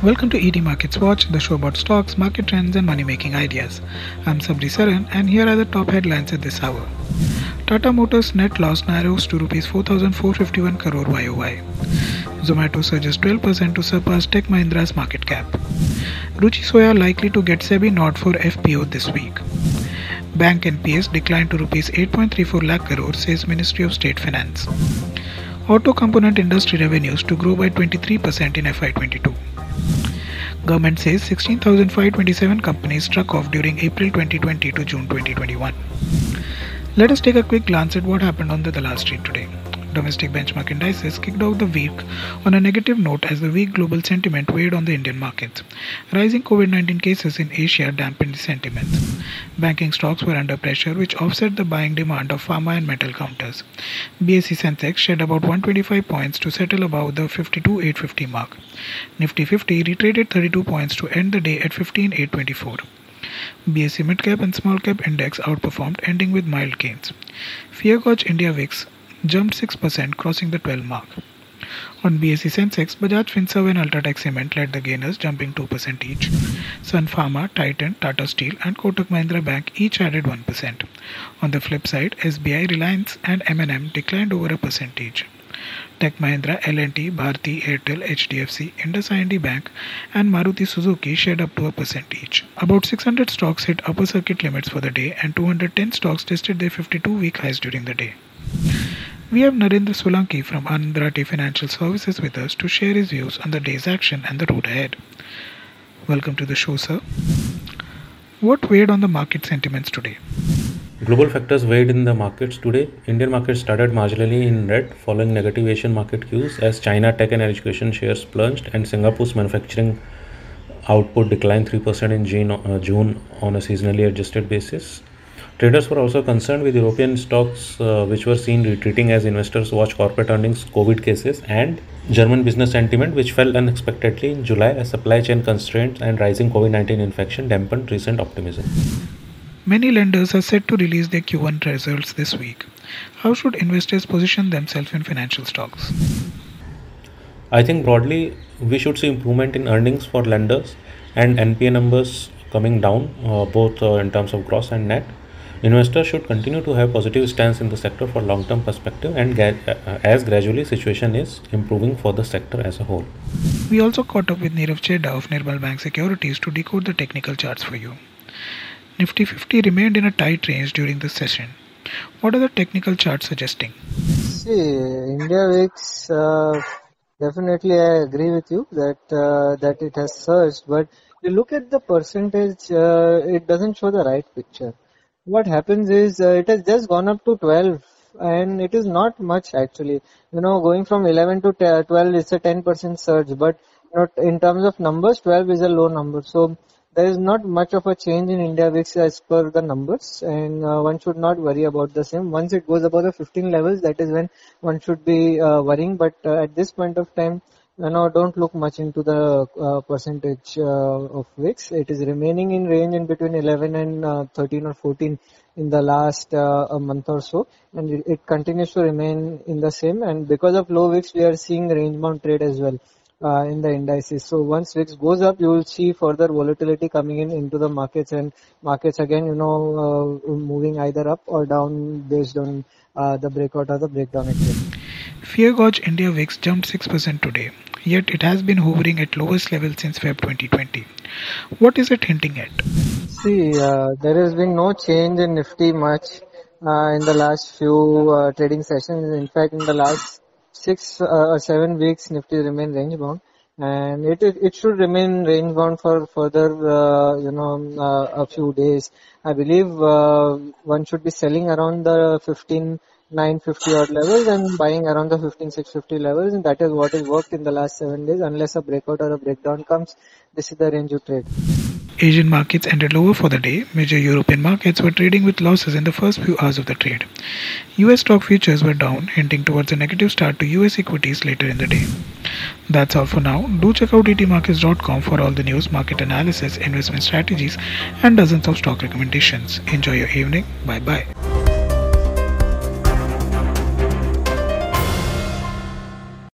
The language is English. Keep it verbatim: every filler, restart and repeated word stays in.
Welcome to E T Markets Watch, the show about stocks, market trends, and money making ideas. I'm Sabri Saran, and here are the top headlines at this hour. Tata Motors net loss narrows to rupees four thousand four hundred fifty-one crore Y O Y. Zomato surges twelve percent to surpass Tech Mahindra's market cap. Ruchi Soya likely to get SEBI nod for F P O this week. Bank N P S declined to rupees eight point three four lakh crore, says Ministry of State Finance. Auto component industry revenues to grow by twenty-three percent in F Y twenty-two. Government says sixteen thousand five hundred twenty-seven companies struck off during April twenty twenty to June twenty twenty-one. Let us take a quick glance at what happened on the Dallas Street today. Domestic benchmark indices kicked off the week on a negative note as the weak global sentiment weighed on the Indian markets. Rising COVID nineteen cases in Asia dampened sentiments. Banking stocks were under pressure, which offset the buying demand of pharma and metal counters. B S E Sensex shed about one hundred twenty-five points to settle above the fifty-two thousand eight hundred fifty mark. Nifty fifty retreated thirty-two points to end the day at fifteen thousand eight hundred twenty-four. B S E Midcap and Small Cap Index outperformed, ending with mild gains. Fear Gauge India V I X jumped six percent, crossing the twelve mark. On B S E Sensex, Bajaj Finserv and Ultratech Cement led the gainers, jumping two percent each. Sun Pharma, Titan, Tata Steel and Kotak Mahindra Bank each added one percent. On the flip side, S B I, Reliance and M and M declined over a percent each. Tech Mahindra, L and T, Bharti, Airtel, H D F C, IndusInd Bank and Maruti Suzuki shed up to a percent each. About six hundred stocks hit upper circuit limits for the day and two hundred ten stocks tested their fifty-two-week highs during the day. We have Narendra Solanki from Anand Rathi Financial Services with us to share his views on the day's action and the road ahead. Welcome to the show, sir. What weighed on the market sentiments today? Global factors weighed in the markets today. Indian markets started marginally in red following negative Asian market cues as China tech and education shares plunged and Singapore's manufacturing output declined three percent in June, uh, June on a seasonally adjusted basis. Traders were also concerned with European stocks uh, which were seen retreating as investors watch corporate earnings, COVID cases and German business sentiment which fell unexpectedly in July as supply chain constraints and rising COVID nineteen infection dampened recent optimism. Many lenders are set to release their Q one results this week. How should investors position themselves in financial stocks? I think broadly we should see improvement in earnings for lenders and N P A numbers coming down uh, both uh, in terms of gross and net. Investors should continue to have positive stance in the sector for long-term perspective and ga- uh, as gradually situation is improving for the sector as a whole. We also caught up with Nirav Chedda of Nirmal Bank Securities to decode the technical charts for you. Nifty fifty remained in a tight range during the session. What are the technical charts suggesting? See, India V I X, uh, definitely I agree with you that uh, that it has surged, but you look at the percentage, uh, it doesn't show the right picture. What happens is uh, it has just gone up to twelve and it is not much actually. You know, going from eleven to twelve is a ten percent surge, but you know, in terms of numbers, twelve is a low number. So there is not much of a change in India V I X as per the numbers and uh, one should not worry about the same. Once it goes above the fifteen levels, that is when one should be uh, worrying, but uh, at this point of time, you know, don't look much into the uh, percentage uh, of V I X. It is remaining in range in between eleven and uh, thirteen or fourteen in the last uh, a month or so, and it, it continues to remain in the same, and because of low V I X, we are seeing range bound trade as well. Uh, in the indices. So once V I X goes up, you will see further volatility coming in into the markets and markets again, you know, uh, moving either up or down based on uh, the breakout or the breakdown again. Fear Gauge India V I X jumped six percent today, yet it has been hovering at lowest level since February twenty twenty. What is it hinting at? See, uh, there has been no change in Nifty much uh, in the last few uh, trading sessions. In fact, in the last six uh, or seven weeks, Nifty remain range bound, and it it, it should remain range bound for further uh, you know uh, a few days. I believe uh, one should be selling around the fifteen nine fifty odd levels and buying around the fifteen six fifty levels, and that is what has worked in the last seven days. Unless a breakout or a breakdown comes, this is the range you trade. Asian markets ended lower for the day. Major European markets were trading with losses in the first few hours of the trade. U S stock futures were down, hinting towards a negative start to U S equities later in the day. That's all for now. Do check out E T markets dot com for all the news, market analysis, investment strategies, and dozens of stock recommendations. Enjoy your evening. Bye bye.